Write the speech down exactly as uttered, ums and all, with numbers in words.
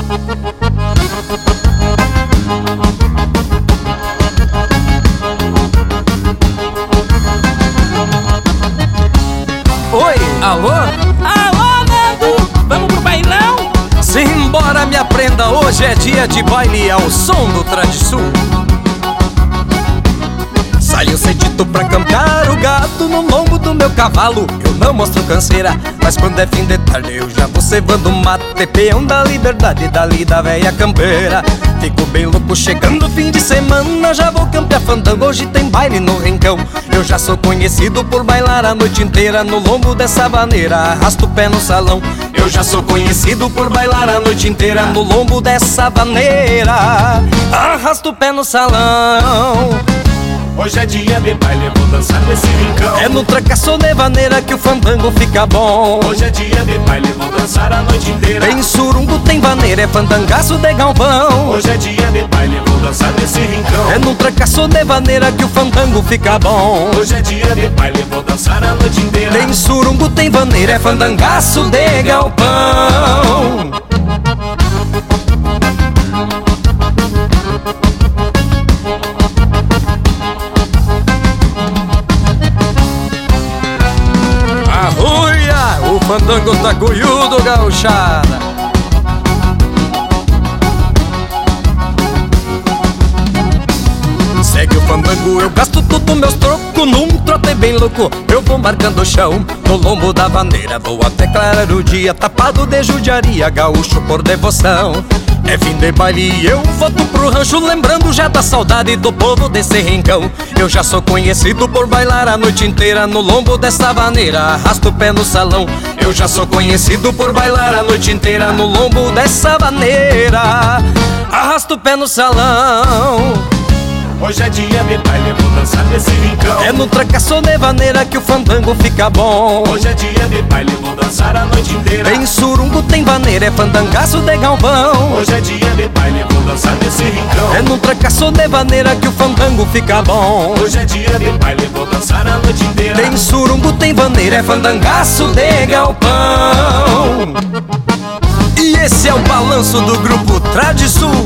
Oi, alô? Alô, Nando, vamos pro bailão? Simbora, me aprenda, hoje é dia de baile ao som do Tradisul. Saio cedito pra campear o gato no lombo do meu cavalo. Eu não mostro canseira, mas quando é fim de tarde eu já vou cevando mate, peão da liberdade, dali da véia campeira. Fico bem louco chegando fim de semana, já vou campear fandango, hoje tem baile no rincão. Eu já sou conhecido por bailar a noite inteira no lombo dessa vaneira, arrasto o pé no salão. Eu já sou conhecido por bailar a noite inteira no lombo dessa vaneira, arrasto o pé no salão. Hoje é dia de baile, vou dançar nesse rincão. É no trancaço de vaneira que o fandango fica bom. Hoje é dia de baile, vou dançar a noite inteira. Tem surungo, tem vaneira, é fandangaço de galpão. Hoje é dia de baile, vou dançar nesse rincão. É no trancaço de vaneira que o fandango fica bom. Hoje é dia de baile, vou dançar a noite inteira. Tem surungo, tem vaneira, é fandangaço de galpão. Arruia, o fandango tá cunhudo, gauchada. Segue o fandango, eu gasto tudo meus trocos num trote bem louco. Eu vou marcando o chão no lombo da vaneira, vou até clarar o dia, tapado de judiaria, gaúcho por devoção. É fim de baile e eu volto pro rancho, lembrando já da saudade do povo desse rincão. Eu já sou conhecido por bailar a noite inteira no lombo dessa vaneira, arrasto o pé no salão. Eu já sou conhecido por bailar a noite inteira no lombo dessa vaneira, arrasto o pé no salão. Hoje é dia de baile, vou dançar nesse rincão. É no trancaço de vaneira que o fandango fica bom. Hoje é dia de baile, vou dançar a noite inteira. Tem surungo, tem vaneira, é fandangaço de galpão. Hoje é dia de baile, vou dançar nesse rincão. É no trancaço de vaneira que o fandango fica bom. Hoje é dia de baile, vou dançar a noite inteira. Tem surungo, tem vaneira, é fandangaço de galpão. E esse é o balanço do grupo Tradisul.